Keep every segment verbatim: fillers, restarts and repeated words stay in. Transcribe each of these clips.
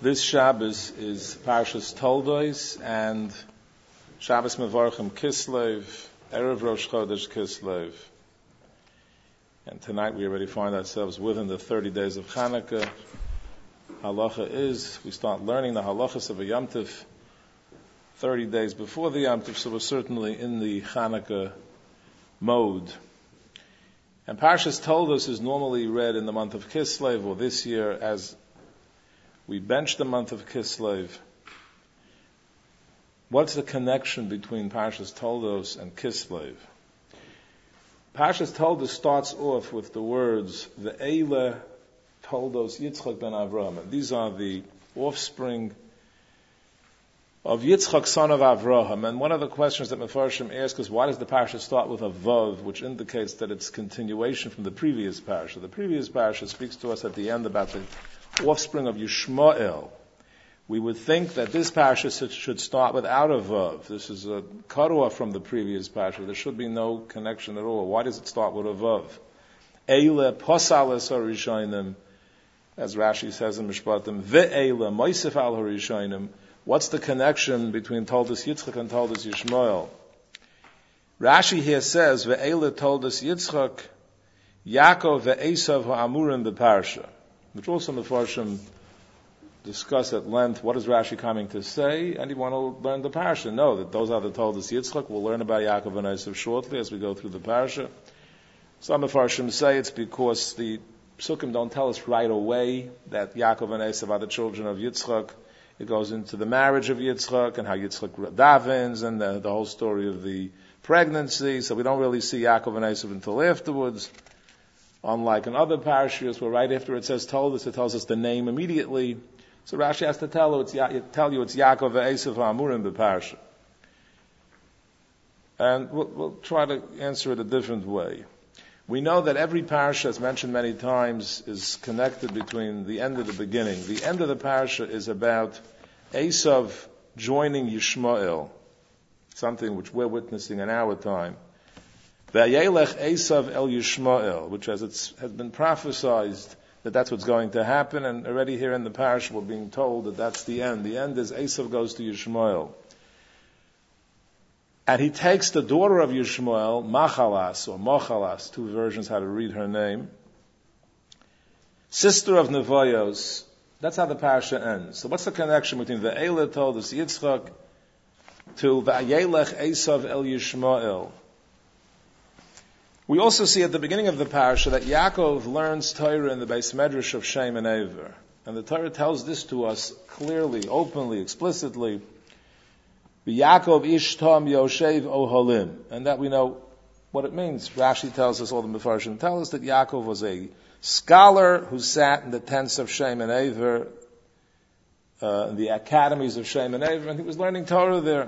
This Shabbos is Parshas Toldos and Shabbos Mevarchim Kislev, Erev Rosh Chodesh Kislev. And tonight we already find ourselves within the thirty days of Chanukah. Halacha is, we start learning the halachas of a Yom Tov thirty days before the Yom Tov, so we're certainly in the Chanukah mode. And Parshas Toldos is normally read in the month of Kislev, or this year as we bench the month of Kislev. What's the connection between Parshas Toldos and Kislev? Parshas Toldos starts off with the words, Ve'ele Toldos Yitzchak ben Avraham. And these are the offspring of Yitzchak, son of Avraham. And one of the questions that Mefarshim ask is, why does the Parsha start with a Vav, which indicates that it's continuation from the previous Parsha? The previous Parsha speaks to us at the end about the offspring of Yishmael. We would think that this Parsha should start without a Vav. This is a cut-off from the previous Parsha. There should be no connection at all. Why does it start with a Vav? Eile posales harishayim, as Rashi says in Mishpatim, ve'eile moisef al harishayim. What's the connection between Toldos Yitzchak and Toldos Yishmael? Rashi here says, ve'eile Toldos Yitzchak, Yaakov ve'esav ha'amurim beparsha, which also Mefarshim discuss at length. What is Rashi coming to say? And you want to learn the parsha. No, that those are the Toldos Yitzchak. We'll learn about Yaakov and Esav shortly as we go through the parsha. Some Mefarshim say it's because the Psukim don't tell us right away that Yaakov and Esav are the children of Yitzchak. It goes into the marriage of Yitzchak and how Yitzchak davens and the, the whole story of the pregnancy. So we don't really see Yaakov and Esav until afterwards. Unlike in other parashas, where right after it says Toldos, it tells us the name immediately. So Rashi has to tell you it's, tell you it's Yaakov ve'esav ha'amurim b'parasha. And we'll, we'll try to answer it a different way. We know that every parasha, as mentioned many times, is connected between the end and the beginning. The end of the parasha is about Esav joining Yishmael, something which we're witnessing in our time. Vayelech Esav el Yishmael, which as it's has been prophesied that that's what's going to happen, and already here in the parish we're being told that that's the end. The end is Esav goes to Yishmael. And he takes the daughter of Yishmael, Machalas, or Mochalas, two versions how to read her name, sister of Nevoyos. That's how the parasha ends. So what's the connection between the Eile Toldos Yitzchak to Vayelech Esav el Yishmael? We also see at the beginning of the parasha that Yaakov learns Torah in the Beis Medrash of Shem and Ever. And the Torah tells this to us clearly, openly, explicitly. Yaakov ish tom yoshev oholim. And that we know what it means. Rashi tells us, all the Mefarshim tell us that Yaakov was a scholar who sat in the tents of Shem and Ever, uh, in the academies of Shem and Ever, and he was learning Torah there.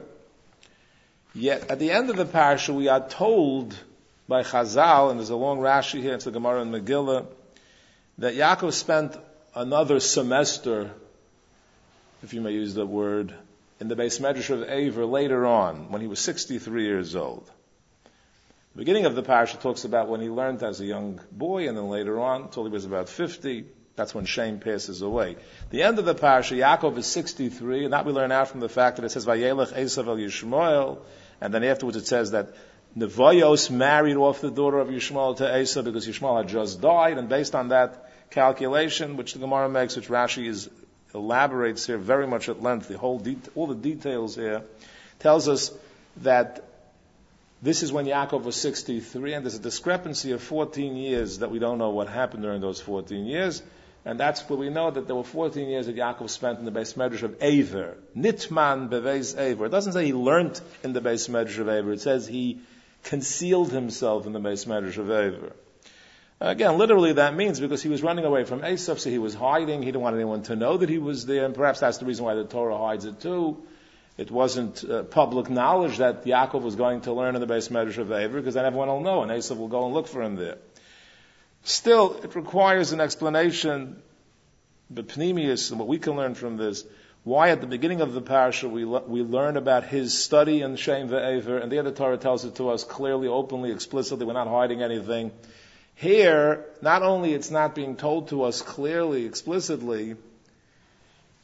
Yet at the end of the parasha we are told by Chazal, and there's a long Rashi here, it's the Gemara in Megillah, that Yaakov spent another semester, if you may use the word, in the Beis Medrash of Ever later on, when he was sixty-three years old. The beginning of the parasha talks about when he learned as a young boy, and then later on, until he was about fifty, that's when Shem passes away. The end of the parasha, Yaakov is sixty-three, and that we learn out from the fact that it says, Vayelech Esav el Yishmael, and then afterwards it says that Nevoyos married off the daughter of Yishmael to Esav because Yishmael had just died, and based on that calculation, which the Gemara makes, which Rashi is, elaborates here very much at length, the whole de- all the details here, tells us that this is when Yaakov was sixty-three, and there's a discrepancy of fourteen years that we don't know what happened during those fourteen years, and that's where we know that there were fourteen years that Yaakov spent in the Beis Medrash of Ever. Nitman beveis Ever. It doesn't say he learned in the Beis Medrash of Ever, it says he concealed himself in the Beis Medrash of Ever. Again, literally that means because he was running away from Esav, so he was hiding, he didn't want anyone to know that he was there, and perhaps that's the reason why the Torah hides it too. It wasn't uh, public knowledge that Yaakov was going to learn in the Beis Medrash of Ever, because then everyone will know, and Esav will go and look for him there. Still, it requires an explanation, the Pnimius, and what we can learn from this, why at the beginning of the parasha we le- we learn about his study in Shem ve'Ever, and the other Torah tells it to us clearly, openly, explicitly, we're not hiding anything. Here, not only it's not being told to us clearly, explicitly,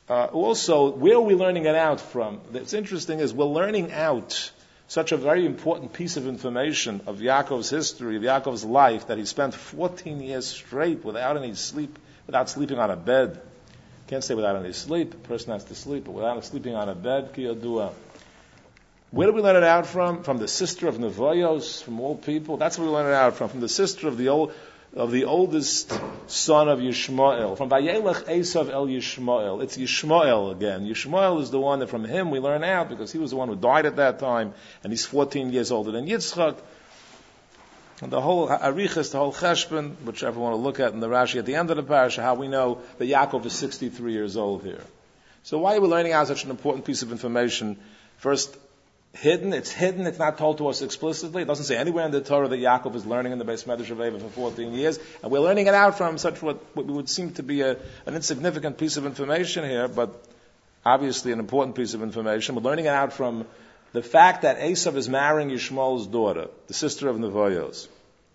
Uh, also, where are we learning it out from? What's interesting is we're learning out such a very important piece of information of Yaakov's history, of Yaakov's life, that he spent fourteen years straight without any sleep, without sleeping on a bed. Can't say without any sleep. A person has to sleep, but without sleeping on a bed, ki yadua. Where do we learn it out from? From the sister of Nevoyos, from all people. That's where we learn it out from. From the sister of the old, of the oldest son of Yishmael. From Vayelech Esav El Yishmael. It's Yishmael again. Yishmael is the one that from him we learn out, because he was the one who died at that time, and he's fourteen years older than Yitzchak. And the whole Arichas, the whole Cheshbon, whichever you want to look at in the Rashi at the end of the parasha, how we know that Yaakov is sixty-three years old here. So why are we learning out such an important piece of information? First, hidden, it's hidden, it's not told to us explicitly. It doesn't say anywhere in the Torah that Yaakov is learning in the Beis Medrash of Eva for fourteen years. And we're learning it out from such what, what would seem to be a, an insignificant piece of information here, but obviously an important piece of information. We're learning it out from the fact that Esav is marrying Yishmael's daughter, the sister of Nevoyos.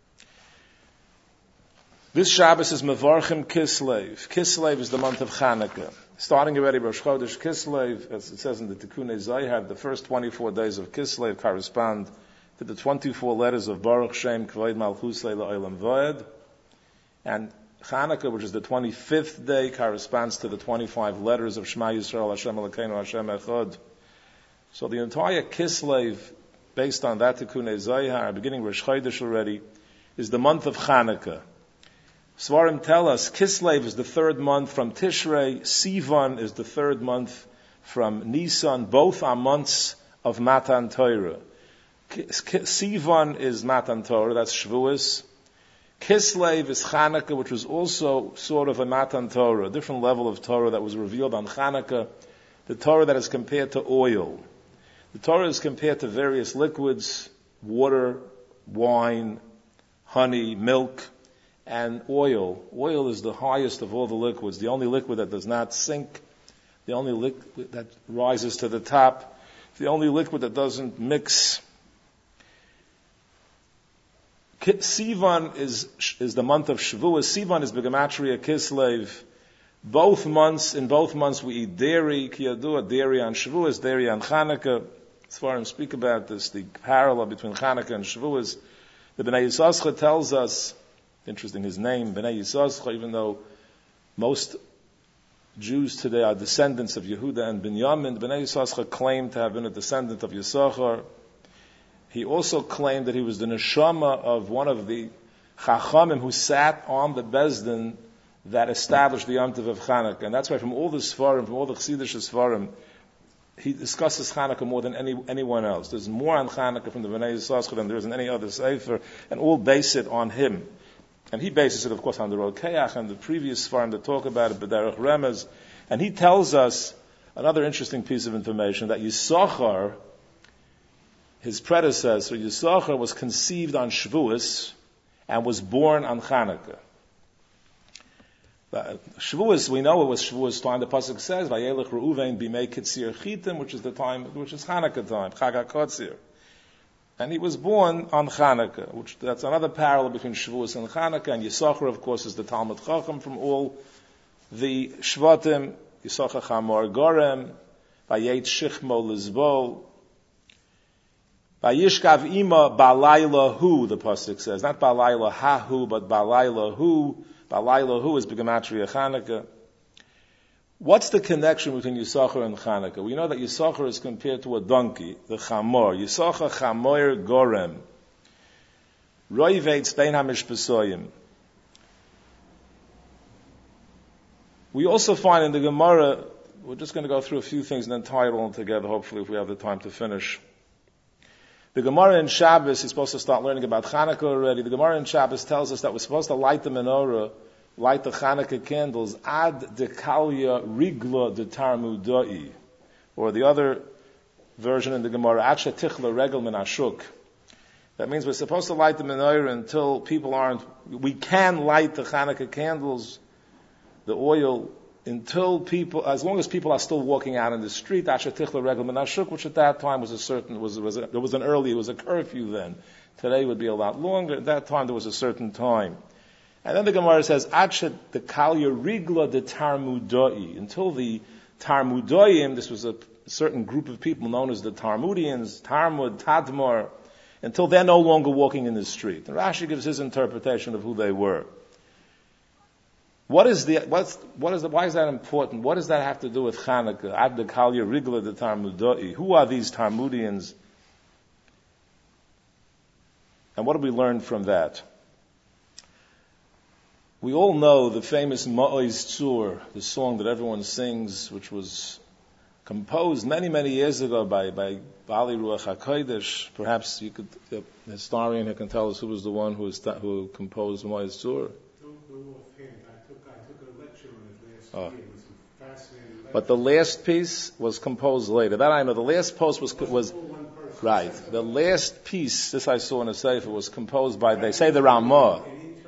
This Shabbos is Mevarchim Kislev. Kislev is the month of Chanukah. Starting already Rosh Chodesh Kislev, as it says in the Tikkunei Zohar, the first twenty-four days of Kislev correspond to the twenty-four letters of Baruch Shem Kvod Malchusei La'olam Va'ed. And Chanukah, which is the twenty-fifth day, corresponds to the twenty-five letters of Shema Yisrael Hashem Elokeinu Hashem Echad. So the entire Kislev, based on that Tikkunei Zohar, beginning Rosh Chodesh already, is the month of Chanukah. Svarim tell us Kislev is the third month from Tishrei, Sivan is the third month from Nisan. Both are months of Matan Torah. Sivan is Matan Torah, that's Shavuos. Kislev is Chanukah, which was also sort of a Matan Torah, a different level of Torah that was revealed on Chanukah, the Torah that is compared to oil. The Torah is compared to various liquids, water, wine, honey, milk, and oil. Oil is the highest of all the liquids, the only liquid that does not sink, the only liquid that rises to the top, the only liquid that doesn't mix. Sivan is is the month of Shavuos. Sivan is Begematria Kislev. Both months, in both months we eat dairy, kiyadua, dairy on Shavuos, dairy on Chanukah. As far as speak about this, the parallel between Chanukah and Shavuos. The Bnei Yissaschar tells us, interesting his name, Bnei Yissaschar, even though most Jews today are descendants of Yehuda and Binyamin, Bnei Yissaschar claimed to have been a descendant of Yisachar. He also claimed that he was the neshama of one of the Chachamim who sat on the Bezdin that established the Yom Tov of Chanukah. And that's why from all the Sfarim, from all the Chassidish Sfarim, he discusses Chanukah more than any, anyone else. There's more on Chanukah from the Bnei Yissaschar than there is in any other Sefer, and all base it on him. And he bases it, of course, on the Rokeach and the previous Sfarim that talk about it, B'derech Remez. And he tells us another interesting piece of information, that Yisachar, his predecessor, Yisachar, was conceived on Shavuos and was born on Chanukah. Shavuos, we know it was Shavuos time. The pasuk says, "Vayelech Reuven b'mei Kitzir Chitim," which is the time, which is Chanukah time, Chag HaKotzir. And he was born on Chanukah, which that's another parallel between Shavuos and Chanukah. And Yisachar, of course, is the Talmud Chacham from all the Shvatim. Yisachar Chamor Gorem, Vayet Shichmo Lizbo, Vayishkav Ima Balayla Hu. The pasuk says, not Balayla Hahu, but Balayla Hu. Balayla Hu is Begematria Chanukah. What's the connection between Yisachar and Chanukah? We know that Yisachar is compared to a donkey, the Chamor. Yisachar Chamor Gorem. Roivet Stein HaMishpasoyim. We also find in the Gemara, we're just going to go through a few things and then tie it all together, hopefully, if we have the time to finish. The Gemara in Shabbos is supposed to start learning about Chanukah already. The Gemara in Shabbos tells us that we're supposed to light the menorah, light the Chanukah candles, ad dekalya rigla de tarmudai. Or the other version in the Gemara, ad shetichla regel min ashuk. That means we're supposed to light the menorah until people aren't, we can light the Chanukah candles, the oil, until people, as long as people are still walking out in the street, ad shetichla regel min ashuk, which at that time was a certain, was, was a, there was an early, it was a curfew then. Today would be a lot longer. At that time there was a certain time. And then the Gemara says, Adshet the kalya rigla de tarmudai, until the Tarmudoyim, this was a certain group of people known as the Talmudians, Talmud, Tadmor, until they're no longer walking in the street. And Rashi gives his interpretation of who they were. What is the, what's, what is the, why is that important? What does that have to do with Chanukah? Abda Kalya Rigla the Talmudoi. Who are these Talmudians? And what do we learn from that? We all know the famous Ma'oz Tzur, the song that everyone sings, which was composed many, many years ago by, by Bali Ruach HaKodesh. Perhaps you could, a historian who can tell us who was the one who, was, who composed Ma'oz Tzur. Oh. But the last piece was composed later. That I know. The last post was was right. The last piece, this I saw in a sefer, was composed by, they say, the Ramah.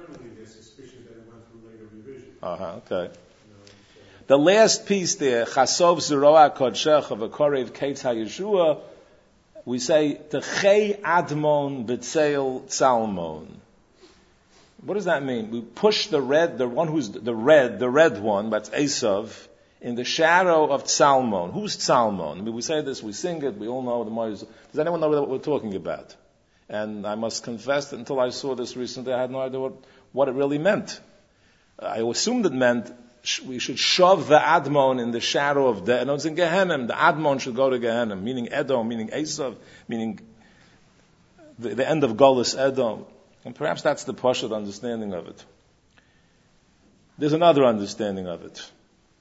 Uh huh. Okay. The last piece there, Chasov Zeroa Kodshech of a Korev Ketz HaYeshua, we say Techei Admon B'Tzeil Tzalmon. What does that mean? We push the red, the one who's the red, the red one, that's Esav, in the shadow of Tzalmon. Who's Tzalmon? I mean, we say this, we sing it, we all know the Ma'oz. Does anyone know what we're talking about? And I must confess that until I saw this recently, I had no idea what, what it really meant. I assumed it meant sh- we should shove the Admon in the shadow of the, no, it's in Gehenna. The Admon should go to Gehenna, meaning Edom, meaning Esav, meaning the, the end of Golus Edom. And perhaps that's the Pashut understanding of it. There's another understanding of it.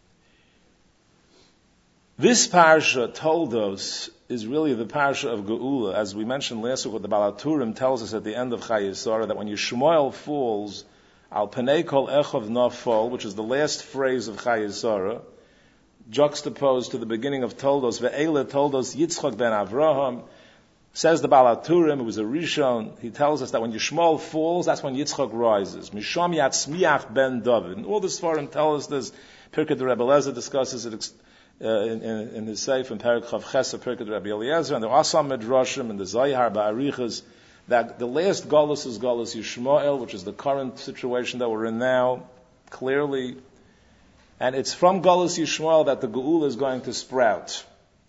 This parsha, Toldos, is really the parsha of Geula. As we mentioned last week, what the Baal HaTurim tells us at the end of Chayei Sarah, that when Yishmael falls, Al Panei Kol Echov Nafal, which is the last phrase of Chayei Sarah, juxtaposed to the beginning of Toldos, Ve'ele Toldos Yitzchak ben Avraham. Says the Baal HaTurim, it was a Rishon, he tells us that when Yishmael falls, that's when Yitzchak rises. Misham Yatzmiach ben David. And all the Sfarim tell us this. Pirkei Rebbe Eliezer discusses it uh, in, in, in his Seif, in Perik Chav Ches of Pirkei Rebbe Eliezer, and the Asam Midrashim, and the Zayhar Ba'arichas, that the last Golus is Golus Yishmael, which is the current situation that we're in now, clearly. And it's from Golus Yishmael that the Geula is going to sprout.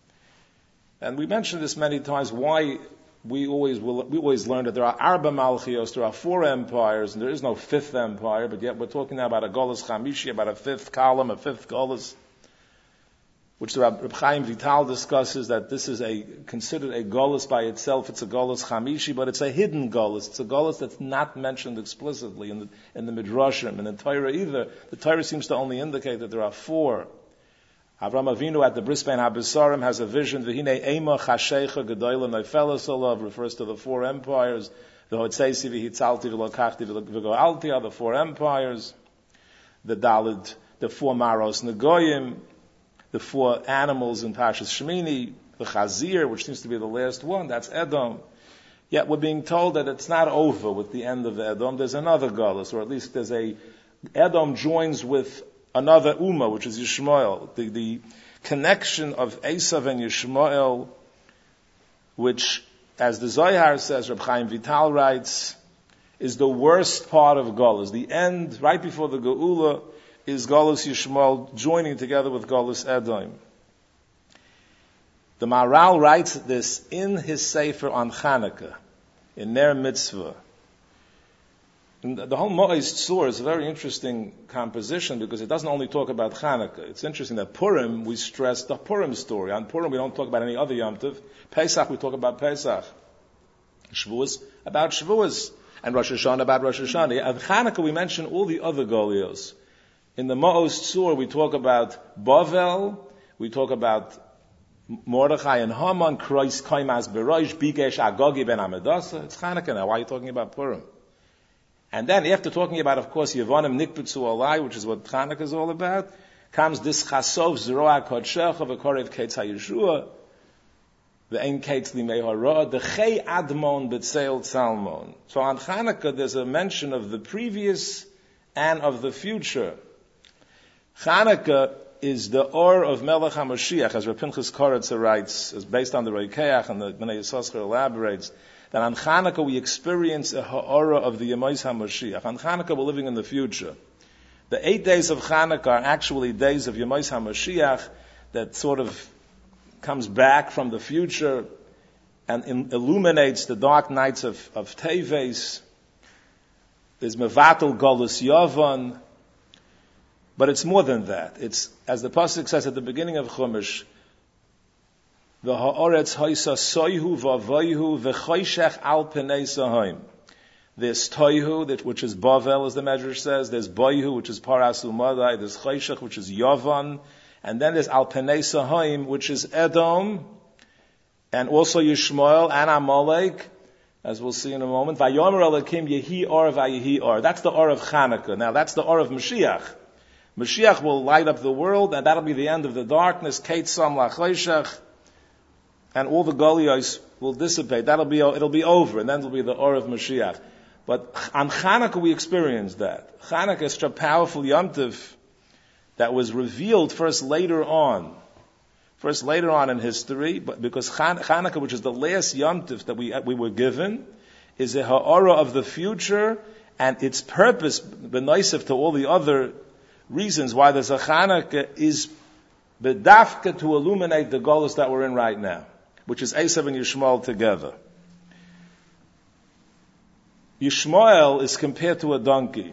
And we mentioned this many times, why we always will, we always learn that there are Arba Malchios, there are four empires, and there is no fifth empire, but yet we're talking now about a Golus Chamishi, about a fifth column, a fifth Golus, which the Reb Chaim Vital discusses, that this is a, considered a Golus by itself. It's a Golus Chamishi, but it's a hidden Golus. It's a Golus that's not mentioned explicitly in the, in the Midrashim, and in Torah either. The Torah seems to only indicate that there are four. Avram Avinu at the Brisbein HaBesarim has a vision. V'hinei ema chashecha gedoyla noifelas olav, refers to the four empires. The Hotzeisi v'hitzalti v'lokachti v'goalti are the four empires. The Dalid, the four Maros Negoyim, the four animals in Parshas Shemini, the Chazir, which seems to be the last one, that's Edom. Yet we're being told that it's not over with the end of Edom. There's another Golus, or at least there's a, Edom joins with another Ummah, which is Yishmael. The, the connection of Esav and Yishmael, which, as the Zohar says, Reb Chaim Vital writes, is the worst part of Golus. The end, right before the Geula, is Golus Yishmael joining together with Golus Edom. The Maharal writes this in his Sefer on Chanukah, in Ner Mitzvah. And the whole Ma'oz Tzur is a very interesting composition because it doesn't only talk about Chanukah. It's interesting that Purim, we stress the Purim story. On Purim, we don't talk about any other Yom Tov. Pesach, we talk about Pesach. Shavuos, about Shavuos. And Rosh Hashanah, about Rosh Hashanah. At Chanukah, we mention all the other Golios. In the Ma'oz Tzur, we talk about Bavel, we talk about Mordechai and Haman, Kreis, Kaimas, Beroish, Bigesh, Agogi, Ben Amidasa. It's Chanukah now. Why are you talking about Purim? And then, after talking about, of course, Yevonim Nikbetzu Alai, which is what Chanukah is all about, comes this Chasov Zeroa Kodshech of Akorev Ketz HaYeshua, the Ein Ketz Limei Hara, the Chei Admon B'Tzeil Tzalmon. So on Chanukah, there's a mention of the previous and of the future. Chanukah is the Or of Melech HaMashiach, as Rav Pinchas Koretzer writes, is based on the Reikeach, and the Bnei Yissaschar elaborates, that on Chanukah we experience a ha'ara of the Yemais HaMashiach. On Chanukah we're living in the future. The eight days of Chanukah are actually days of Yemais HaMashiach. that sort of comes back from the future and in, illuminates the dark nights of, of Teves. There's Mevatel Golus Yavan. But it's more than that. It's, as the Pasuk says at the beginning of Chumash, the ha'oretz haisa soihu v'avoihu v'choshech al penei sahoim. There's toihu, which is Bavel, as the Medrash says. There's boihu, which is paras umadai. There's choshech, which is yavan. And then there's al penei sahoim, which is Edom, and also Yishmael and Amalek, as we'll see in a moment. Vayomer Elokim yehi or vayehi or. That's the or of Chanukah. Now that's the or of Mashiach. Mashiach will light up the world, and that'll be the end of the darkness. Kate Sam Lachleishach, and all the Goliyos will dissipate. That'll be it'll be over, and then it'll be the or of Mashiach. But on Chanukah we experienced that. Chanukah is such a powerful Yom Tov that was revealed first later on, first later on in history. But because Chanukah, which is the last Yom Tov that we we were given, is a ha'ara of the future, and its purpose, b'noisef to all the other reasons why there's a Chanukah, is bedafka to illuminate the goals that we're in right now, which is Esav and Yishmael together. Yishmael is compared to a donkey.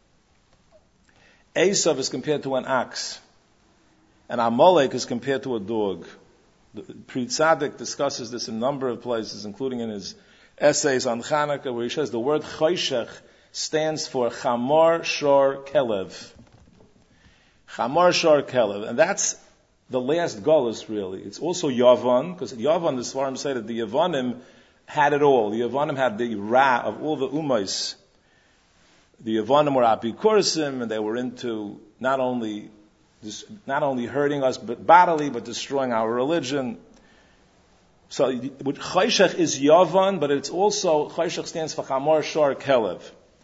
Esav is compared to an ox. And Amalek is compared to a dog. The Pri Tzaddik discusses this in a number of places, including in his essays on Chanukah, where he says the word choshech stands for Chamar Shor Kelev. Chamar Shor Kelev. And that's the last Golus, really. It's also Yavan, because Yavan, the Svarim say that the Yavanim had it all. The Yavanim had the Ra of all the Ummos. The Yavanim were Apikurosim, and they were into not only not only hurting us but bodily, but destroying our religion. So Choshech is Yavan, but it's also, Choshech stands for Chamar Shor Kelev.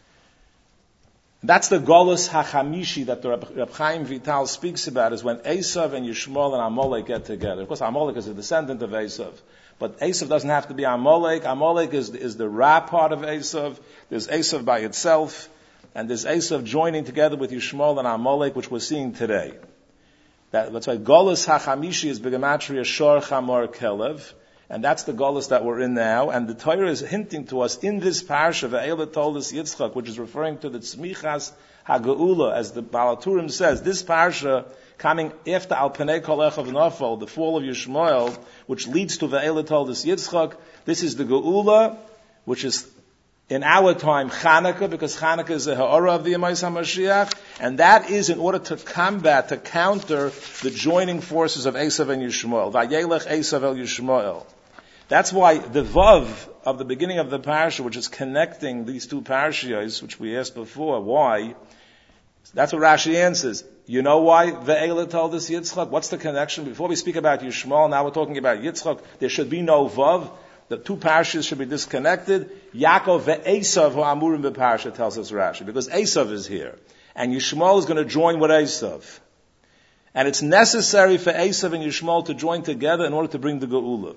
That's the Golus HaChamishi that the Reb Chaim Vital speaks about, is when Esav and Yishmael and Amalek get together. Of course, Amalek is a descendant of Esav. But Esav doesn't have to be Amalek. Amalek is, is the Ra part of Esav. There's Esav by itself. And there's Esav joining together with Yishmael and Amalek, which we're seeing today. That, that's why Golus HaChamishi is Begematria Shor Chamar Kelev. And that's the Golus that we're in now. And the Torah is hinting to us in this parsha, Ve'ela Toldos Yitzchak, which is referring to the Tzmichas HaGeula, as the Baal HaTurim says. This parsha, coming after Al Penei Kol Echav Nafal, the fall of Yishmael, which leads to Ve'ela Toldos Yitzchak. This is the Geula, which is in our time Chanukah, because Chanukah is the ha'ara of the Yemais HaMashiach, and that is in order to combat, to counter the joining forces of Esav and Yishmael. Vayelech Esav el Yishmael. That's why the Vav of the beginning of the parasha, which is connecting these two parashas, which we asked before, why? That's what Rashi answers. You know why Ve'ela told us Yitzchak? What's the connection? Before we speak about Yishmael, now we're talking about Yitzchak. There should be no Vav. The two parashas should be disconnected. Yaakov ve'Esav who amurim beparasha, tells us Rashi, because Esav is here, and Yishmael is going to join with Esav, and it's necessary for Esav and Yishmael to join together in order to bring the Geula.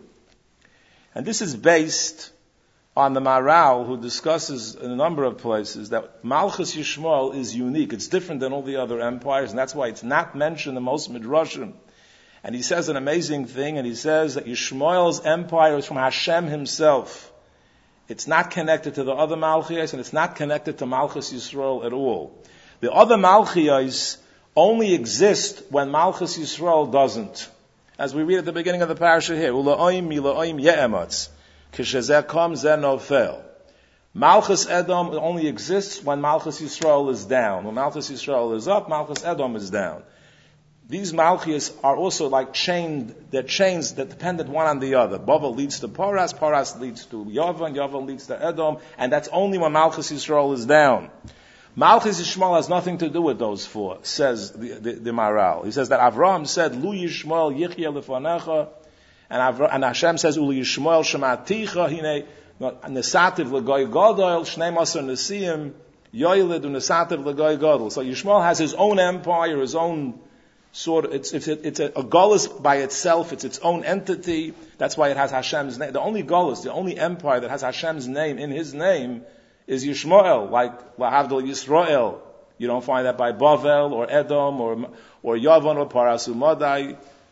And this is based on the Maral, who discusses in a number of places that Malchus Yishmael is unique. It's different than all the other empires, and that's why it's not mentioned in most Midrashim. And he says an amazing thing, and he says that Yishmael's empire is from Hashem himself. It's not connected to the other Malchias, and it's not connected to Malchus Yisrael at all. The other Malchias only exist when Malchus Yisrael doesn't. As we read at the beginning of the parasha here, Ula'oim mila'oim ye'ematz, k'shezeh kom zeh nofel. Malchus Edom only exists when Malchus Yisrael is down. When Malchus Yisrael is up, Malchus Edom is down. These Malchias are also like chained, they're chains that dependent one on the other. Bavel leads to Paras, Paras leads to Yavan, Yavan leads to Edom, and that's only when Malchus Yisrael is down. Malchus Yishmael has nothing to do with those four, says the, the, the Maral. He says that Avraham said, Lu Yishmael yichya lefanecha, and, Avra, and Hashem says, Ulu Yishmael shematicha, hine, nesativ legoy gadol, shnei masar nesiyim, yoyled unesativ legoy gadol. So Yishmael has his own empire, his own sort of, it's, it's, it's a, a Golus by itself, it's its own entity. That's why it has Hashem's name. The only Golus, the only empire that has Hashem's name in his name is Yishmael, like Lahavdol Yisrael. You don't find that by Bavel or Edom or or Yavan or Parasu Madai.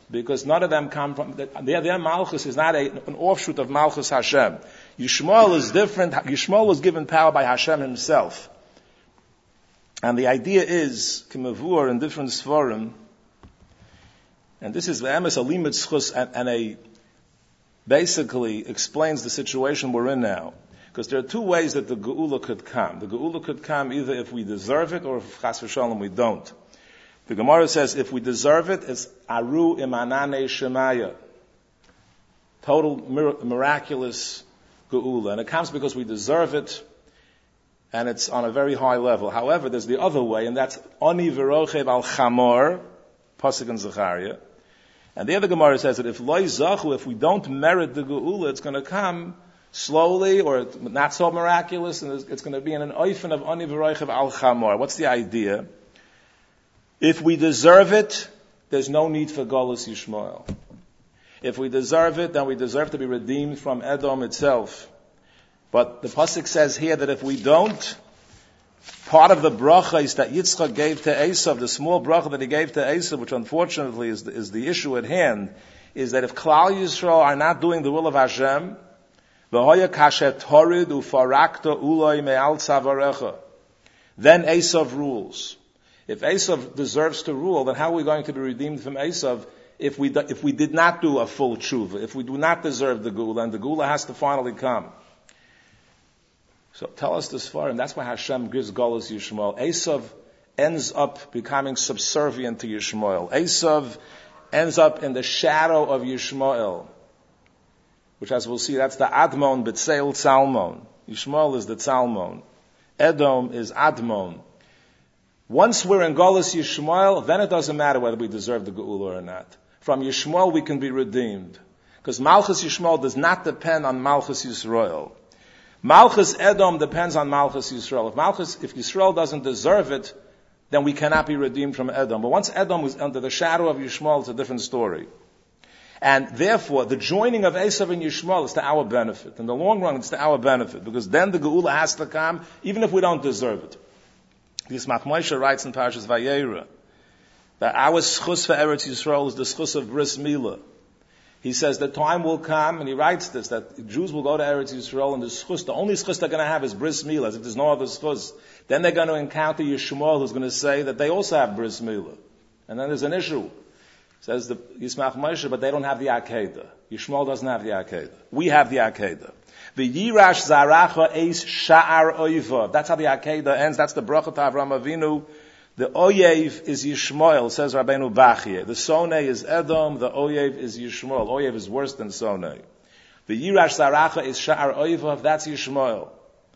because none of them come from, their, their Malchus is not a, an offshoot of Malchus Hashem. Yishmael is different. Yishmael was given power by Hashem himself. And the idea is, Kimavur in different Sforim, and this is the Emes Alimit Schus, and, and a, basically explains the situation we're in now. Because there are two ways that the Geula could come. The Geula could come either if we deserve it or if Chas v'Shalom we don't. The Gemara says if we deserve it, it's Aru Imanane Shemaya. Total mir- miraculous Geula. And it comes because we deserve it, and it's on a very high level. However, there's the other way, and that's Oni V'rochev Al Chamor, Pasuk in Zechariah. And the other Gemara says that if Loi Zachu, if we don't merit the Geula, it's going to come slowly, or not so miraculous, and it's going to be in an oifen of Ani V'rochev Al Chamor. What's the idea? If we deserve it, there's no need for Golus Yishmael. If we deserve it, then we deserve to be redeemed from Edom itself. But the Pasuk says here that if we don't, part of the bracha is that Yitzchak gave to Esav, the small bracha that he gave to Esav, which unfortunately is the, is the issue at hand, is that if Klal Yisrael are not doing the will of Hashem, then Esav rules. If Esav deserves to rule, then how are we going to be redeemed from Esav if we if we did not do a full tshuva, if we do not deserve the Geula, and the Geula has to finally come? So tell us this far, and that's why Hashem gives Golus Yishmael. Esav ends up becoming subservient to Yishmael. Esav ends up in the shadow of Yishmael, which, as we'll see, that's the Admon B'Tseil Tzalmon. Yishmael is the Tzalmon. Edom is Admon. Once we're in Golus Yishmael, then it doesn't matter whether we deserve the Geula or not. From Yishmael we can be redeemed. Because Malchus Yishmael does not depend on Malchus Yisrael. Malchus Edom depends on Malchus Yisrael. If Malchus, if Yisrael doesn't deserve it, then we cannot be redeemed from Edom. But once Edom is under the shadow of Yishmael, it's a different story. And therefore, the joining of Esav and Yishmael is to our benefit. In the long run, it's to our benefit. Because then the Geula has to come, even if we don't deserve it. The Yismach Moshe writes in Parashas Vayera that our schus for Eretz Yisrael is the schus of Bris Milah. He says the time will come, and he writes this, that Jews will go to Eretz Yisrael, and the schus, the only schus they're going to have is Bris Milah, as if there's no other schus. Then they're going to encounter Yishmael, who's going to say that they also have Bris Milah. And then there's an issue. Says the Yismach Moshe, but they don't have the Akedah. Yishmael doesn't have the Akedah. We have the Akedah. The Yirash Zaracha Eis Sha'ar Oivav. That's how the Akedah ends. That's the bracha to Avraham Avinu. The Oyev is Yishmael, says Rabbeinu Bachye. The Sonei is Edom. The Oyev is Yishmael. Oyev is worse than Sonei. The Yirash Zaracha is Sha'ar Oivav. That's Yishmael.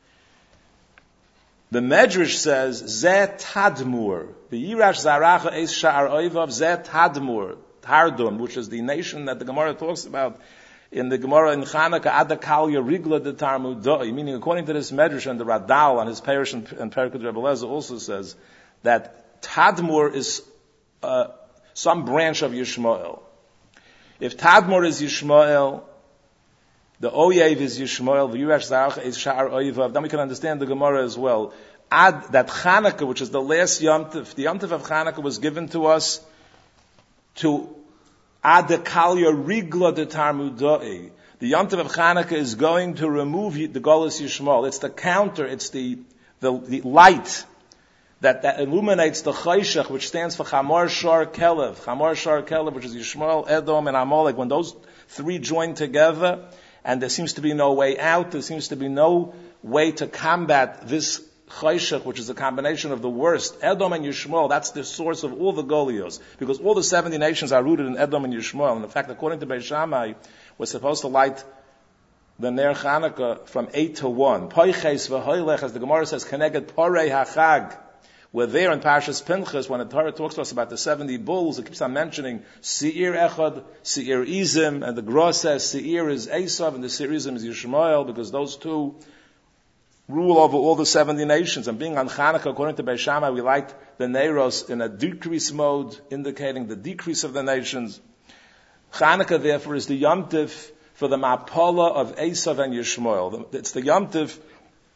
The Medrash says, Zeh Tadmur. The Yirash Zaracha is Sha'ar Oivav. Zeh Tadmur. Tardum, which is the nation that the Gemara talks about in the Gemara in Chanukah, Adakalya Rigla de Tarmudai, meaning according to this Medrash, and the Radal on his parish and Perikut Rebbe Lezer also says that Tadmur is uh, some branch of Yishmael. If Tadmur is Yishmael, the Oyev is Yishmael, the Yirash Zaracha is Sha'ar Oyevav, then we can understand the Gemara as well. Ad, that Chanukah, which is the last Yom Tov, the Yom Tov of Chanukah was given to us to Adakalya Rigla de Tarmudai. The Yom Tov of Chanukah is going to remove the Golus Yishmael. It's the counter, it's the, the, the light that, that illuminates the Chayshach, which stands for Chamor Shar Kelev. Chamor Shar Kelev, which is Yishmael, Edom, and Amalek. When those three join together, and there seems to be no way out, there seems to be no way to combat this Chayshach, which is a combination of the worst. Edom and Yishmael, that's the source of all the Golios. Because all the seventy nations are rooted in Edom and Yishmael. And in fact, according to Beis Shammai, we're supposed to light the Ner Chanukah from eight to one. Poiches v'hoylech, as the Gemara says, Keneged Porei HaChag. We're there in Parashas Pinchas, when the Torah talks to us about the seventy bulls, it keeps on mentioning Seir Echad, Seir Izim, and the Gra says Seir is Esav, and the Seir Izim is Yishmael, because those two rule over all the seventy nations. And being on Chanukah, according to Beis Shammai, we light the Neiros in a decrease mode, indicating the decrease of the nations. Chanukah, therefore, is the Yom Tov for the Mapala of Esav and Yishmael. It's the Yom Tov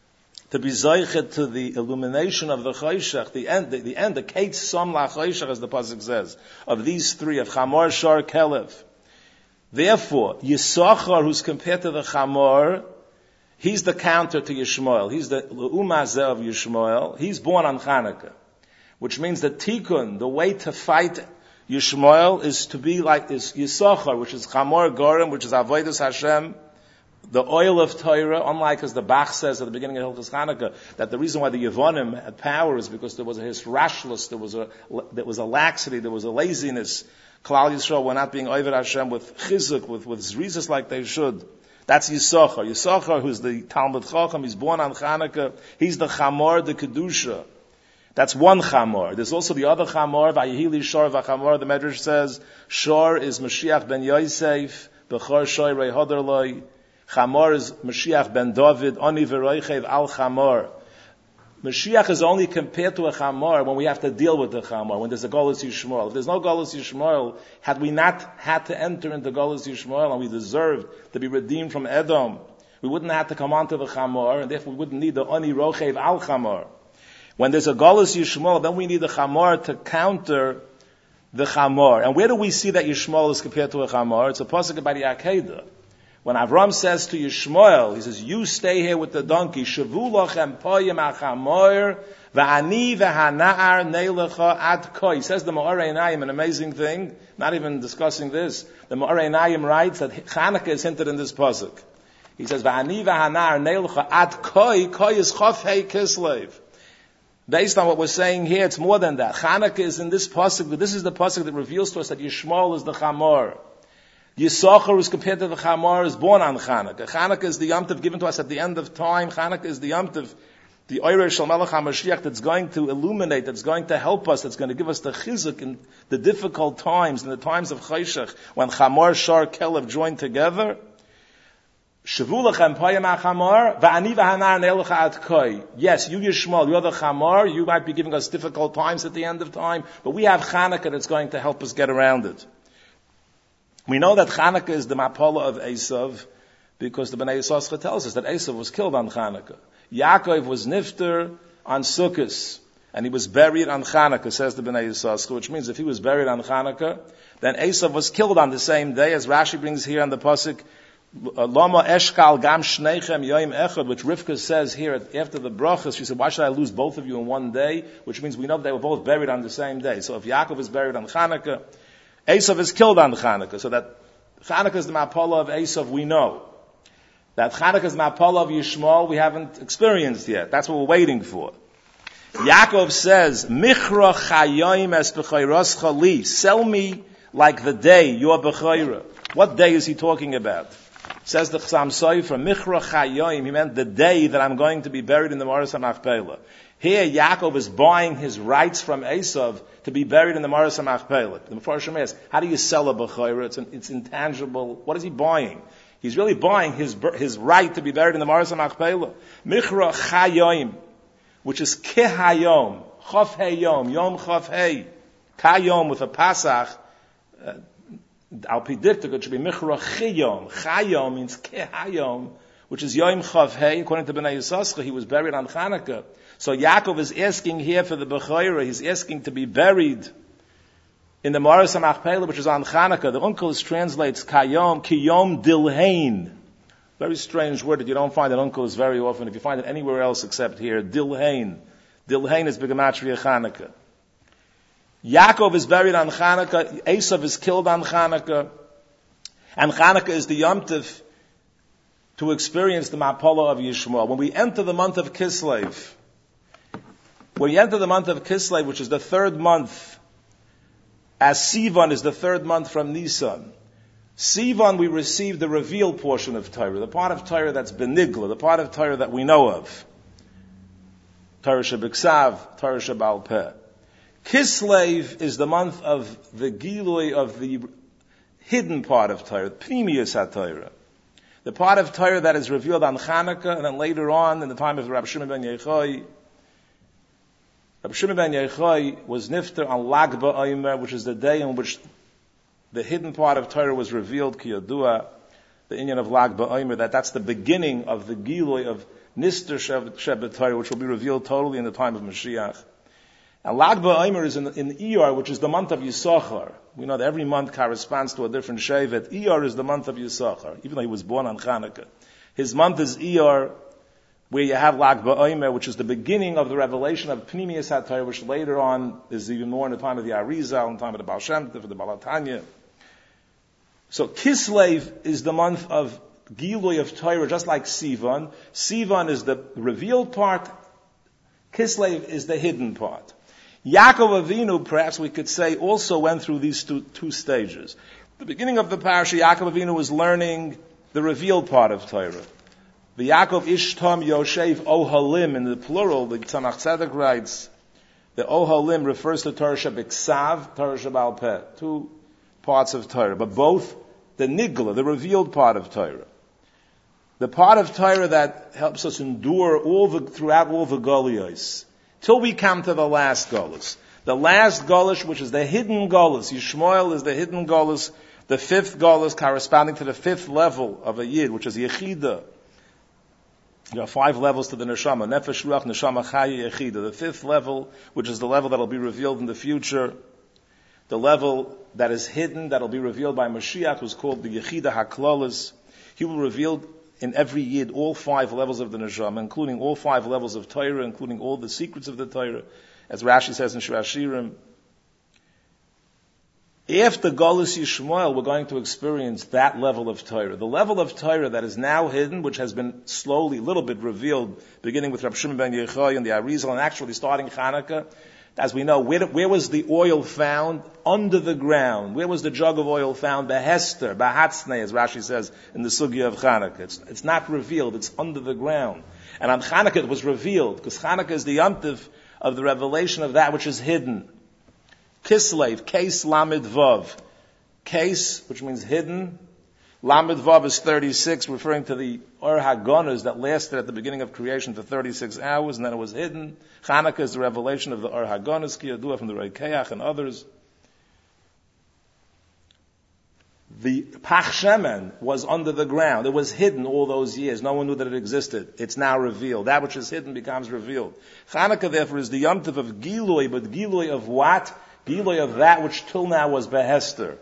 to be zeichet to the illumination of the choshech, the end, the, the end, the kate som la choshech, as the pasuk says, of these three, of Chamor, Shor, Kelev. Therefore, Yisachar, who's compared to the Chamor, he's the counter to Yishmael. He's the L'umazeh of Yishmael. He's born on Chanukah, which means the tikkun, the way to fight Yishmael is to be like is Yisachar, which is Chamor Gorim, which is Avodas Hashem, the oil of Torah, unlike as the Bach says at the beginning of Hilchos Chanukah, that the reason why the Yevonim had power is because there was a hisrashlos, there was a, there was a laxity, there was a laziness. Klal Yisrael were not being Oved Hashem with chizuk, with, with zrizas like they should. That's Yisachar. Yisachar, who's the Talmud Chacham, he's born on Chanukah, he's the Chamor, the Kedusha. That's one Chamor. There's also the other Chamor, Vayihili Shor V'Chamor, the Medrash says, Shor is Mashiach ben Yosef, Bechor Shoy Rei Hoderloi, Chamor is Mashiach ben David, Oni V'Roichev Al Chamor. Mashiach is only compared to a Chamor when we have to deal with the Chamor, when there's a Golus Yishmael. If there's no Golus Yishmael, had we not had to enter into Golus Yishmael and we deserved to be redeemed from Edom, we wouldn't have to come onto the Chamor, and therefore we wouldn't need the Oni Rochev Al Chamor. When there's a Golus Yishmael, then we need the Chamor to counter the Chamor. And where do we see that Yishmael is compared to a Chamor? It's a pasuk by the Akedah. When Avram says to Yishmael, he says, you stay here with the donkey, Shavu lachem poyim achamor, v'ani v'hana'ar neilecha ad koi. He says the Ma'orei Einayim, an amazing thing, not even discussing this. The Ma'orei Einayim writes that Chanukah is hinted in this pasuk. He says, v'ani v'hana'ar neilecha ad koi, koi is chof hei kislev. Based on what we're saying here, it's more than that. Chanukah is in this pasuk, but this is the pasuk that reveals to us that Yishmael is the Chamor. Yisachar, who's compared to the Chamor, is born on Chanukah. Chanukah is the Yom Tov given to us at the end of time. Chanukah is the Yom Tov, the Oirei Shel Melech HaMashiach that's going to illuminate, that's going to help us, that's going to give us the chizuk in the difficult times, in the times of Chayshach, when Chamor, Shor, Kelev join together. Shavu lachem poyim HaChamor, v'ani v'hanar ne'elecha ad koi. Yes, you Yishmael, you're the Chamor, you might be giving us difficult times at the end of time, but we have Chanukah that's going to help us get around it. We know that Chanukah is the Mapala of Esav because the Bnei Yisachar tells us that Esav was killed on Chanukah. Yaakov was nifter on Sukkot, and he was buried on Chanukah, says the Bnei Yisachar, which means if he was buried on Chanukah, then Esav was killed on the same day, as Rashi brings here on the pasuk, Lama eshkal gam shneichem yoim echad, which Rivka says here after the brachas. She said, why should I lose both of you in one day? Which means we know that they were both buried on the same day. So if Yaakov is buried on Chanukah, Esav is killed on Chanukah, so that Chanukah is the Mapala of Esav, we know. That Chanukah is the Mapala of Yishmael, we haven't experienced yet. That's what we're waiting for. Yaakov says, Michra chayim es b'chayros chali. Sell me like the day, your b'chayra. What day is he talking about? Says the Chassam Sofer, Michra chayim, he meant the day that I'm going to be buried in the Maras HaMachpelah. Here, Yaakov is buying his rights from Esav to be buried in the Maras HaMachpelah. The Mefarshim asks, how do you sell a b'chayra? It's, it's intangible. What is he buying? He's really buying his his right to be buried in the Maras HaMachpelah. Michra chayim, which is kehayom, chof heyom, yom chof hey, kayom with a pasach. Uh, Al Pidiktik, it should be michra chiyom. Chayom means kehayom, which is yom chof hey. According to Bnei Yisachar, he was buried on Chanukah. So Yaakov is asking here for the b'chayra. He's asking to be buried in the Maras HaMachpelah, which is on Chanukah. The Unkel translates kayom, kiyom dilhain. Very strange word that you don't find in Unkel very often. If you find it anywhere else except here, dilhain. Dilhain is b'gematria Chanukah. Yaakov is buried on Chanukah. Esav is killed on Chanukah. And Chanukah is the Yom Tov to experience the Mapala of Yishmael. When we enter the month of Kislev, when we enter the month of Kislev, which is the third month, as Sivan is the third month from Nisan, Sivan we receive the revealed portion of Torah, the part of Torah that's benigla, the part of Torah that we know of. Torah Shebiksav, Torah Shebal Peh. Kislev is the month of the Gilui of the hidden part of Torah, Pnimius HaTorah. The part of Torah that is revealed on Chanukah, and then later on, in the time of Rabbi Shimon ben Yochai, Rabbi Shimon ben Yochai was nifter on Lag BaOmer, which is the day in which the hidden part of Torah was revealed, Ki Yodua, the inyan of Lag BaOmer, that that's the beginning of the Gilui of Nister Shebet Torah, which will be revealed totally in the time of Mashiach. And Lag BaOmer is in, in Iyar, which is the month of Yisachar. We know that every month corresponds to a different Shevet. Iyar is the month of Yisachar, even though he was born on Chanukah. His month is Iyar, where you have Lag BaOmer, which is the beginning of the revelation of Pnimius HaTorah, which later on is even more in the time of the Arizal, in the time of the Baal Shem Tov, the Baal HaTanya. So Kislev is the month of Gilui of Torah, just like Sivan. Sivan is the revealed part. Kislev is the hidden part. Yaakov Avinu, perhaps we could say, also went through these two, two stages. The beginning of the parasha, Yaakov Avinu was learning the revealed part of Torah. The Yaakov Ishtam Yoshev Ohalim, in the plural, the Tzemach Tzedek writes, the Ohalim refers to Torah Shebiksav, Torah Shebal Peh, two parts of Torah, but both the Nigla, the revealed part of Torah. The part of Torah that helps us endure all the, throughout all the Goliyos, till we come to the last Golus. The last Golus, which is the hidden Golus. Yishmael is the hidden Golus, the fifth Golus corresponding to the fifth level of a Yid, which is Yechida. There are five levels to the Neshama. Nefesh, Ruach, Neshama, Chaya, Yechida. The fifth level, which is the level that will be revealed in the future. The level that is hidden, that will be revealed by Mashiach, who's called the Yechida HaKlolis. He will reveal in every Yid all five levels of the Neshama, including all five levels of Torah, including all the secrets of the Torah, as Rashi says in Shir Hashirim. After Golus Yishmael, we're going to experience that level of Torah. The level of Torah that is now hidden, which has been slowly, a little bit revealed, beginning with Rab Shimon ben Yochai and the Arizal, and actually starting Chanukah. As we know, where, where was the oil found? Under the ground. Where was the jug of oil found? Behester, Behatzne, as Rashi says in the Sugya of Chanukah. It's, it's not revealed, it's under the ground. And on Chanukah it was revealed, because Chanukah is the yomtiv of the revelation of that which is hidden. Kislev, Kes Lamed Vav. Kes, which means hidden. Lamed Vav is thirty-six, referring to the Or HaGonas that lasted at the beginning of creation for thirty-six hours, and then it was hidden. Chanukah is the revelation of the Or HaGonas, Ki Yadua from the Reikeach and others. The Pach Shemen was under the ground. It was hidden all those years. No one knew that it existed. It's now revealed. That which is hidden becomes revealed. Chanukah, therefore, is the yomtiv of Gilui, but Gilui of what? Gilui of that which till now was Behester.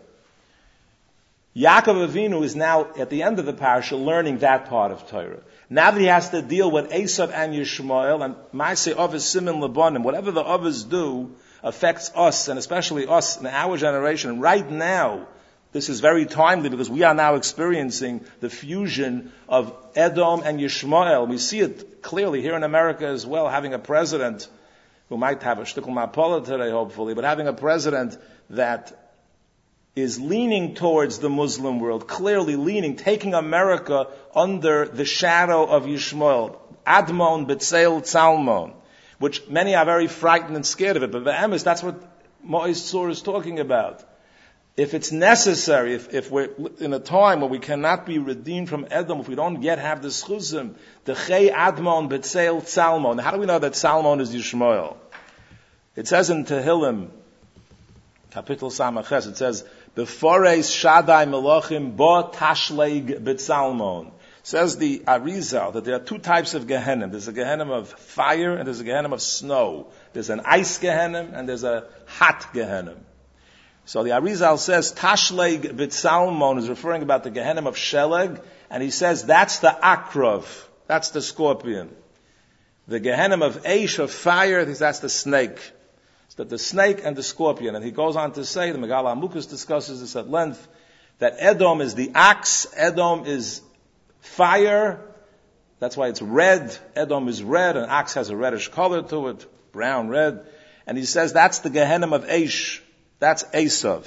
Yaakov Avinu is now, at the end of the parasha, learning that part of Torah. Now that he has to deal with Esav and Yishmael, and Maaseh Avos Simin Labanim, whatever the Avos do affects us, and especially us in our generation. Right now, this is very timely because we are now experiencing the fusion of Edom and Yishmael. We see it clearly here in America as well, having a president who might have a shtickle mapola today, hopefully, but having a president that is leaning towards the Muslim world, clearly leaning, taking America under the shadow of Yishmael, Admon B'Tzeil Tzalmon, which many are very frightened and scared of it, but Be'emes, that's what Mo'ez Tzur is talking about. If it's necessary, if, if we're in a time where we cannot be redeemed from Edom, if we don't yet have the schuzim, the Chei Admon B'Tzeil Tzalmon. How do we know that Tzalmon is Yishmael? It says in Tehillim, Kapitel Samaches, it says, B'foreis Shaddai Melachim Bo Tashleig B'Tzalmon. Says the Arizal that there are two types of Gehenim. There's a Gehenim of fire and there's a Gehenim of snow. There's an ice Gehenim and there's a hot Gehenim. So the Arizal says Tashleig B'Tzalmon is referring about the Gehenim of Sheleg, and he says that's the Akrov, that's the scorpion. The Gehenim of Eish, of fire, that's the snake. That the snake and the scorpion, and he goes on to say, the Megal HaMukas discusses this at length, that Edom is the axe, Edom is fire, that's why it's red, Edom is red, and axe has a reddish color to it, brown, red, and he says that's the Gehenim of Eish, that's Esav.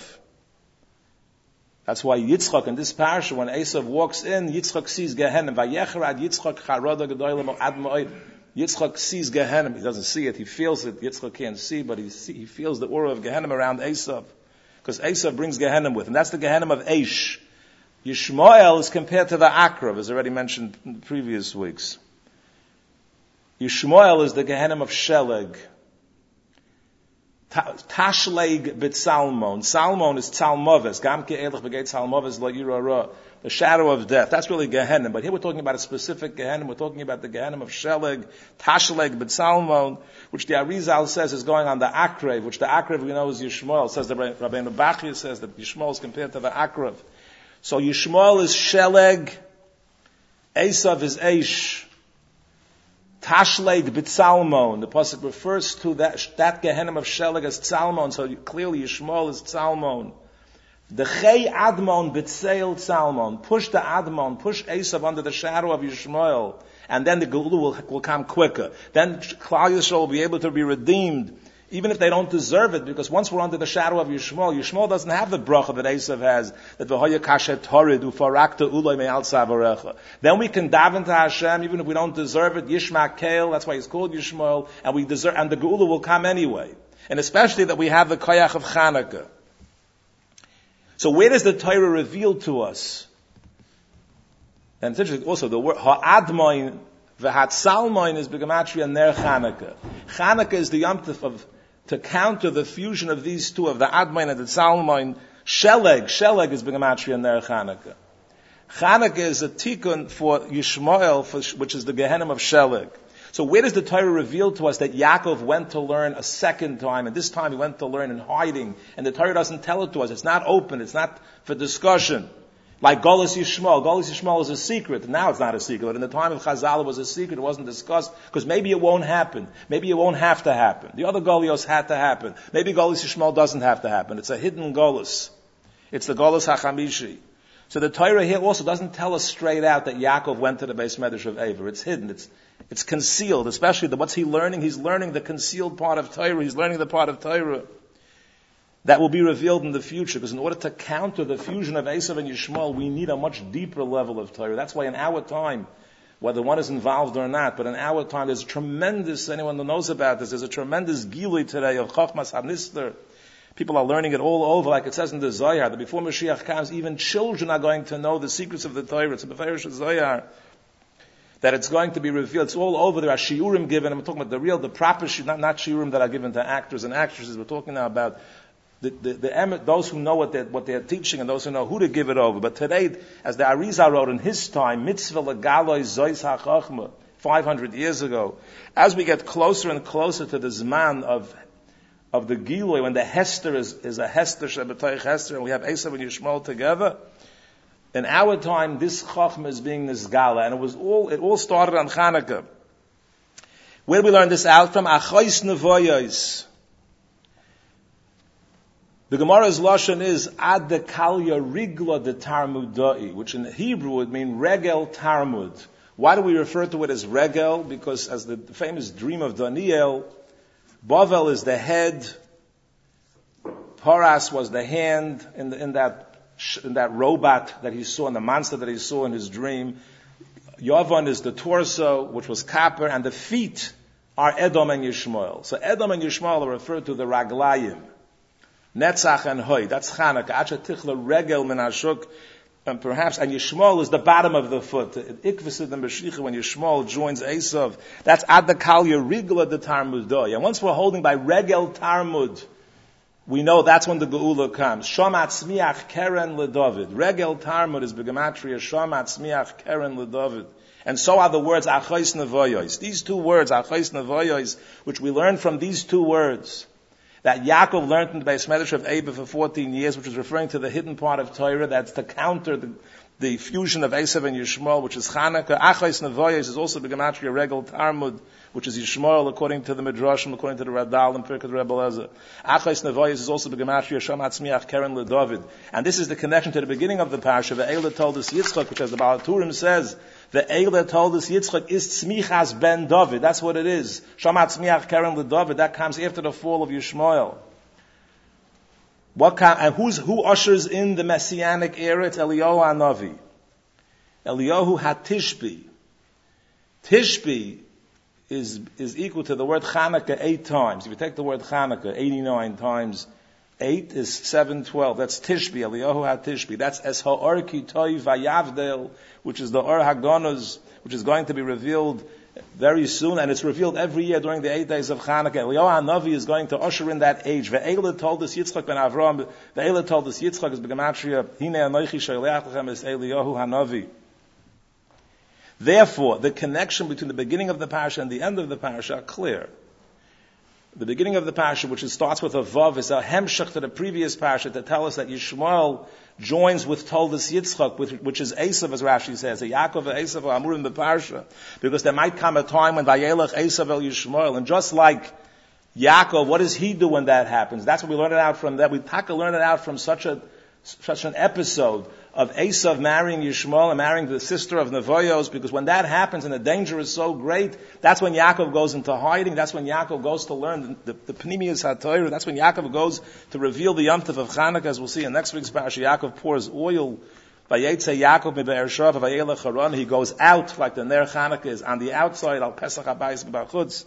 That's why Yitzchak in this parasha, when Esav walks in, Yitzchak sees Gehenim, Vayecharad Yitzchak Charada Gedoylem Ad Moed. Yitzchak sees Gehenim. He doesn't see it. He feels it. Yitzchak can't see, but he, see, he feels the aura of Gehenim around Esav. Because Esav brings Gehenim with him. That's the Gehenim of Eish. Yishmael is compared to the Akrav, as already mentioned in the previous weeks. Yishmael is the Gehenim of Sheleg. Tashleg b'tzalmon. Salmon is tzalmoves. Gam ke'elech b'geit tzalmoves lo yira ra. The shadow of death. That's really Gehenna. But here we're talking about a specific Gehenna. We're talking about the Gehenna of Sheleg, Tashleg b'tzalmon, which the Arizal says is going on the Akrev, which the Akrev we know is Yishmael. It says that Rabbeinu Bachya says that Yishmael is compared to the Akrev. So Yishmael is Sheleg, Esav is Eish. Tashleg b'tzalmon. The pasuk refers to that that Gehenna of Sheleg as Tzalmon. So clearly Yishmael is Tzalmon. The Chei Admon b'tzeil Tzalmon. Push the Admon, push Esav under the shadow of Yishmael, and then the Geula will, will come quicker. Then Klal Yisrael will be able to be redeemed, even if they don't deserve it, because once we're under the shadow of Yishmael, Yishmael doesn't have the bracha that Esav has, that v'hoya kashet torid ufarakta uloi me'al tzavarecha. Then we can daven to Hashem, even if we don't deserve it, Yishma Kel, that's why he's called Yishmael, and we deserve, and the Geula will come anyway. And especially that we have the koyach of Chanukah. So where does the Torah reveal to us? And it's interesting also, the word ha'admoin v'hatsalmoin is b'gematria ner Chanukah. Chanukah is the Yom Tov of, to counter the fusion of these two, of the admoin and the tzalmoin. Sheleg, Sheleg is b'gematria ner Chanukah. Chanukah is a tikkun for Yishmael, for, which is the Gehenna of Sheleg. So where does the Torah reveal to us that Yaakov went to learn a second time, and this time he went to learn in hiding, and the Torah doesn't tell it to us. It's not open. It's not for discussion. Like Golus Yishmael. Golus Yishmael is a secret. Now it's not a secret. In the time of Chazal it was a secret. It wasn't discussed, because maybe it won't happen. Maybe it won't have to happen. The other Golios had to happen. Maybe Golus Yishmael doesn't have to happen. It's a hidden Golus. It's the Golus HaChamishi. So the Torah here also doesn't tell us straight out that Yaakov went to the Beis Medrash of Ever. It's hidden. It's It's concealed, especially the, what's he learning? He's learning the concealed part of Torah. He's learning the part of Torah that will be revealed in the future. Because in order to counter the fusion of Esav and Yishmael, we need a much deeper level of Torah. That's why in our time, whether one is involved or not, but in our time there's tremendous, anyone who knows about this, there's a tremendous gilui today of Chochmas HaNister. People are learning it all over, like it says in the Zohar, that before Mashiach comes, even children are going to know the secrets of the Torah. It's a Beferish Zohar. That it's going to be revealed. It's all over. There are shiurim given. I'm talking about the real, the proper shiurim, not, not shiurim that are given to actors and actresses. We're talking now about the, the, the, those who know what they're, what they're teaching and those who know who to give it over. But today, as the Arizal wrote in his time, mitzvah legaloi zois hachachma, five hundred years ago, as we get closer and closer to the Zman of of the Gilui, when the Hester is, is a Hester, Shabbatayich Hester, and we have Esav and Yishmael together, in our time, this Chachma is being Nizgala, and it was all, it all started on Chanukah. Where do we learn this out from? Achos Nevoyos. The Gemara's Lashon is Ad de Kalya Rigla de Tarmudai, which in Hebrew would mean Regel Tarmud. Why do we refer to it as Regel? Because as the famous dream of Daniel, Bavel is the head, Paras was the hand in, the, in that in that robot that he saw, in the monster that he saw in his dream. Yavan is the torso, which was copper, and the feet are Edom and Yishmael. So Edom and Yishmael are referred to the Raglayim. Netzach and Hoy, that's Chanukah. Acha Tichla Regel Min Hashuk, and perhaps, and Yishmael is the bottom of the foot. Ikvasid and Beshicha, when Yishmael joins Esav, that's Adakalya Rigla de Tarmudoy. And once we're holding by Regel Tarmud, we know that's when the Geula comes. Shomat Smiach Keren LeDavid. Regel Tarmud is Begematria Shomat Smiach Keren LeDavid. And so are the words Achos Nevoyos. These two words, Achos Nevoyos, which we learn from these two words, that Yaakov learned in the Beis Medrash of Eber for fourteen years, which is referring to the hidden part of Torah, that's to counter the, the fusion of Esav and Yishmael, which is Chanukah. Achos Nevoyos is also Begematria Regel Tarmud, which is Yishmael, according to the Midrashim, according to the Radal and Pirkei Rebbe Eliezer. Achos Nevoyos is also Begematria Shomat Smiach Keren LeDavid. And this is the connection to the beginning of the parasha. The Eila told us Yitzchak, which as the Baal Turim says, the Eila told us Yitzchak is Tzmichas ben David. That's what it is. Shomat Smiach Keren LeDavid. That comes after the fall of Yishmael. What kind, and who's, who ushers in the Messianic era? It's Eliyahu Hanavi. Eliyahu HaTishbi. Tishbi is, is equal to the word Chanukah eight times. If you take the word Chanukah, eighty-nine times eight is seven twelve. That's Tishbi, Eliyahu HaTishbi. That's Es Ha'or Ki Toy Vayavdel, which is the Or Hagonos, which is going to be revealed very soon, and it's revealed every year during the eight days of Chanukah. Eliyahu HaNavi is going to usher in that age. Ve'ela told us Yitzchak ben Avraham, Ve'ela told us Yitzchak is Begematria, Hine Anochi Shaliach Lechem is Eliyahu HaNavi. Therefore, the connection between the beginning of the parasha and the end of the parasha are clear. The beginning of the parasha, which is, starts with a vav, is a hemshech to the previous parasha to tell us that Yishmael joins with Toldos Yitzchak, which, which is Esav, as Rashi says, a Yaakov and Esav are Amurim the parsha, because there might come a time when Vayelech Esav el Yishmael, and just like Yaakov, what does he do when that happens? That's what we learn it out from that. We have to learn it out from such a such an episode of Esav marrying Yishmael and marrying the sister of Nevoyos, because when that happens and the danger is so great, that's when Yaakov goes into hiding, that's when Yaakov goes to learn the, the, the Pnimius HaTorah, that's when Yaakov goes to reveal the Yom Tov of Chanukah, as we'll see in next week's parasha. Yaakov pours oil, Vayetze Yaakov mebe'er Shav, Vayelech Haran, he goes out like the Ner Chanukah is on the outside, Al Pesach HaBayis B'Chutz.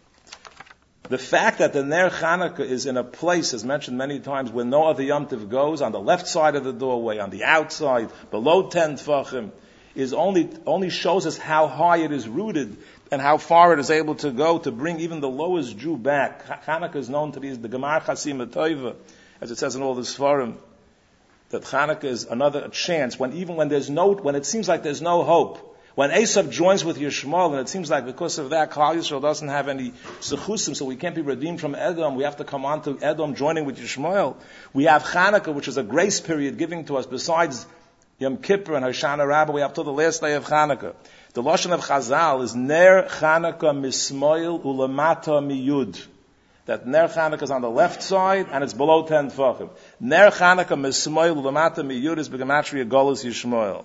The fact that the Ner Chanukah is in a place, as mentioned many times, where no other Yom Tov goes, on the left side of the doorway, on the outside, below ten Tfachim, is only, only shows us how high it is rooted and how far it is able to go to bring even the lowest Jew back. Chanukah is known to be the Gemar Chasim Toiva, as it says in all the Sfarim, that Chanukah is another chance, when even when there's no, when it seems like there's no hope. When Esav joins with Yishmael, and it seems like because of that, Klal Yisrael doesn't have any sechusim, so we can't be redeemed from Edom. We have to come on to Edom joining with Yishmael. We have Chanukah, which is a grace period giving to us. Besides Yom Kippur and Hoshana Rabbah, we have till the last day of Chanukah. The Lashon of Chazal is Ner Chanukah Mismoil Ulamata Miyud. That Ner Chanukah is on the left side, and it's below ten Tfachim. Ner Chanukah Mismoil Ulamata Miyud is Begematria Golus Yishmael.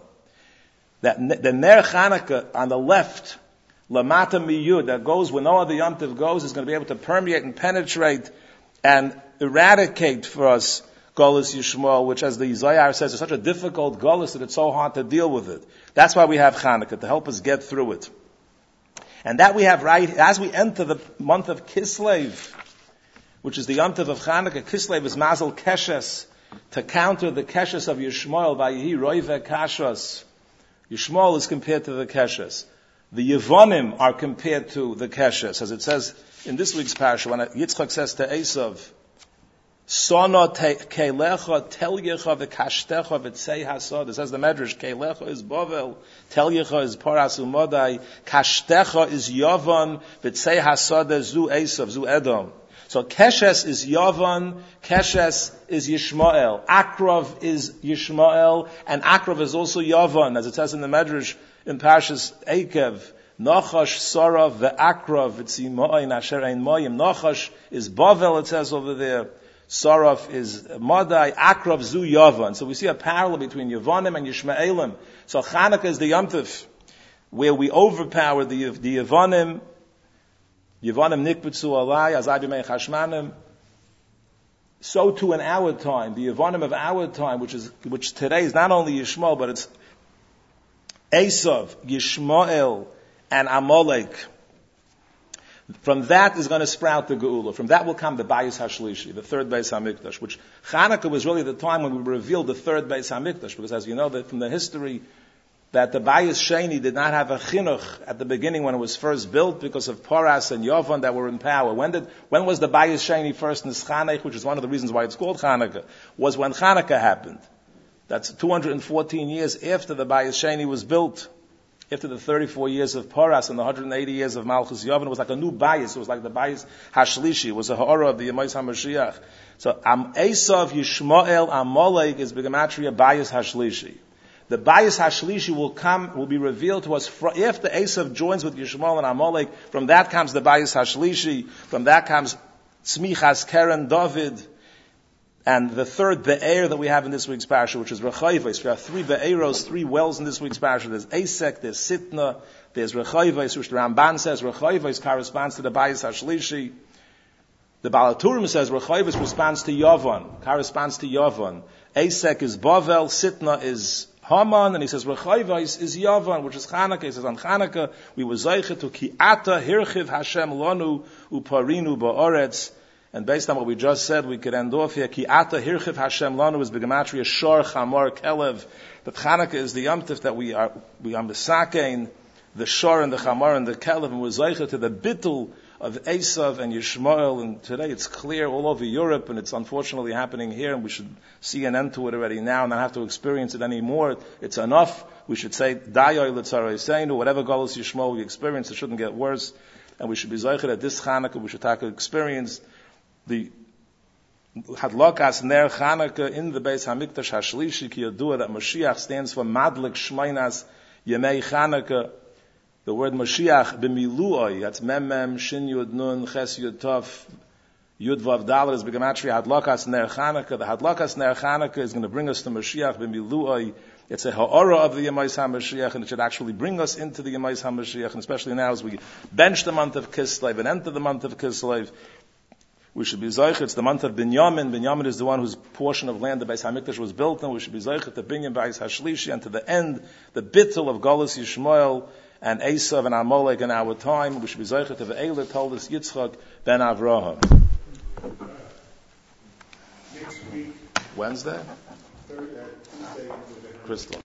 That the Ner Chanukah on the left, Lamata Miyud, that goes where no other Yom Tov goes, is going to be able to permeate and penetrate and eradicate for us Golus Yishmael, which, as the Zohar says, is such a difficult Golus that it's so hard to deal with it. That's why we have Chanukah, to help us get through it. And that we have right, as we enter the month of Kislev, which is the Yom Tov of Chanukah. Kislev is Mazel Keshes, to counter the Keshes of Yishmael, Vayihi Roive Kashas. Yishmael is compared to the Keshes. The Yevonim are compared to the Keshes, as it says in this week's parasha, when Yitzchak says to Esav, Sono keilecha telyecha v'kashtecha v'tzei hasod. It says the Medrash, keilecha is Bovel, telyecha is Paras Umodai, kashstecha is Yavon, v'tzei hasod is Zu Esav, Zu Edom. So Keshes is Yavan, Keshes is Yishmael, Akrav is Yishmael, and Akrav is also Yavan, as it says in the Medrash in Parshas Eikev. Nachash, Sarav, ve'akrav, v'tzimoin, asher ein moyim. Nachash is Bavel, it says over there. Sarav is Madai, Akrav, Zu Yavan. So we see a parallel between Yavanim and Yishmaelim. So Chanukah is the Yom Tov, where we overpower the, the Yavanim. Yevonim nikbetzu alai, azai b'mei chashmanim. So too in our time, the Yevonim of our time, which is, which today is not only Yishmael, but it's Esav, Yishmael, and Amalek. From that is going to sprout the Geula. From that will come the Bayis HaShlishi, the third Beis HaMikdash, which Chanukah was really the time when we revealed the third Beis HaMikdash, because as you know that from the history, that the Bayis Sheni did not have a chinuch at the beginning when it was first built because of Paras and Yovan that were in power. When did, when was the Bayis Sheni first Nischanech, which is one of the reasons why it's called Chanukah, was when Chanukah happened. That's two hundred fourteen years after the Bayis Sheni was built. After the thirty-four years of Paras and the one hundred eighty years of Malchus Yovan, it was like a new Bayis. It was like the Bayis Hashlishi. It was a Ha'ara of the Yemais HaMashiach. So, Am Esav Yishmael Amalek is Begematria Bayis Hashlishi. The Bayis HaShlishi will come, will be revealed to us fr- after Esav joins with Yishmael and Amalek. From that comes the Bayis HaShlishi. From that comes Tzmichas Keren David. And the third Be'er that we have in this week's parasha, which is Rechayvos. We have three Be'eros, three wells in this week's parasha. There's Esek, there's Sitna, there's Rechayvos, which the Ramban says Rechayvos corresponds to the Bayis HaShlishi. The Baal HaTurim says Rechayvos corresponds to Yavan, corresponds to Yavan. Esek is Bavel, Sitna is Haman, and he says Rechayvos is Yavan, which is Chanukah. He says on Chanukah we were Zeiche to Ki'ata Hirchiv Hashem Lanu Uparinu Ba'oretz. And based on what we just said, we could end off here. Ki'ata Hirchiv Hashem Lanu is Begematria Shor Chamor Kelev. That Chanukah is the Yom Tov that we are we are Mesakein the Shor and the Chamar and the Kelev, and we're Zeicha to the Bittul of Esav and Yishmael, and today it's clear all over Europe, and it's unfortunately happening here, and we should see an end to it already now, and not have to experience it anymore. It's enough. We should say, Dayoy L'Tzarei Seinu, whatever Galus Yishmael we experience, it shouldn't get worse, and we should be Zeicha at this Chanukah, we should take experience the Hadlokas Ner Chanukah in the Beis Hamikdash Hashlishi Ki Yadua, that Mashiach stands for Madlik Shmainas Yemei Chanukah. The word Mashiach b'miluoi, that's Mem Mem Shin Yud Nun Ches Yud Tov Yud Vav Dalet is b'gematria Hadlokas Ner Chanukah. The Hadlokas Ner Chanukah is going to bring us to Mashiach b'miluoi. It's a ha'ora of the Yemais HaMashiach, and it should actually bring us into the Yemais HaMashiach, and especially now as we bench the month of Kislev and enter the month of Kislev, we should be Zoich. It's the month of Binyamin. Binyamin is the one whose portion of land the Beis HaMikdash was built on. We should be Zoich to Binyan Beis HaShlishi, and to the end, the bittul of Galus Yishmael and Esav and Amalek in our time. We should be Zoich to the Eilah told us Yitzchak ben Avraham. Next week, Wednesday? Thursday, Tuesday, Crystal.